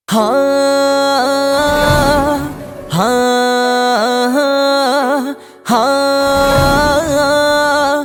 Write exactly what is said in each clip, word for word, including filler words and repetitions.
हाँ हाँ हाँ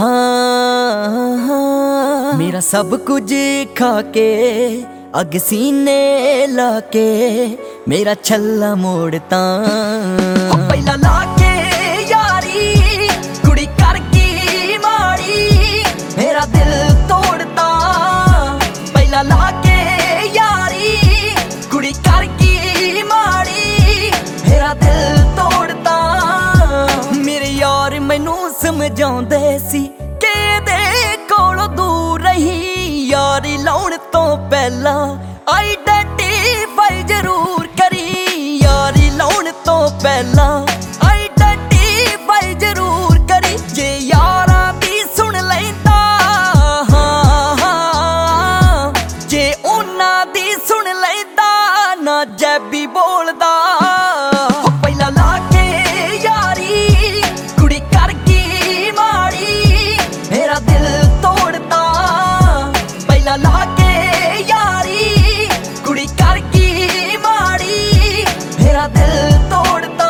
हाँ मेरा सब कुछ खा के अग सीने लाके मेरा छल्ला मोड़ता पहला लाके यारी कुड़ी करके माड़ी मेरा दिल तोड़ता पहला लाके यारी कुड़ी करके माड़ी मेरा दिल तोड़ता मेरे यार मैनू समझाउंदे सी कि दे कोलों दूर रही यारी लाउण तो पहला आइडेंटिफाई जरूर करी यारी लाउण तो पहला आइडेंटिफाई जरूर करी जे यारा दी सुन लैंदा हाँ हाँ जे उन्हां दी सुन लैंदा ना जैबी बोलदा पहला लाके यारी कुड़ी करके माड़ी मेरा दिल तोड़ता पहला लाके यारी कुड़ी करके माड़ी मेरा दिल तोड़ता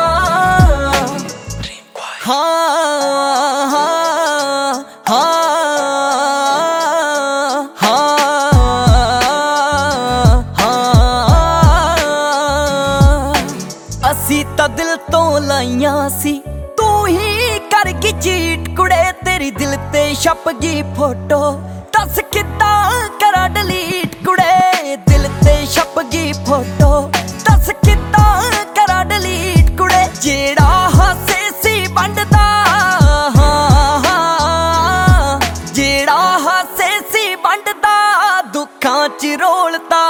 हाँ हाँ हाँ हाँ असी तां दिल तो लाइयां सी तू ही करके चीट कुड़े तेरी दिल ते छप गई फोटो दस किद्दां करा डिलीट कुड़े दिल ते छप गई फोटो दस किद्दां करा डिलीट कुड़े जेड़ा हासे सी वंडदा हाँ हाँ जेड़ा हासे सी वंडदा दुखां च रोलदा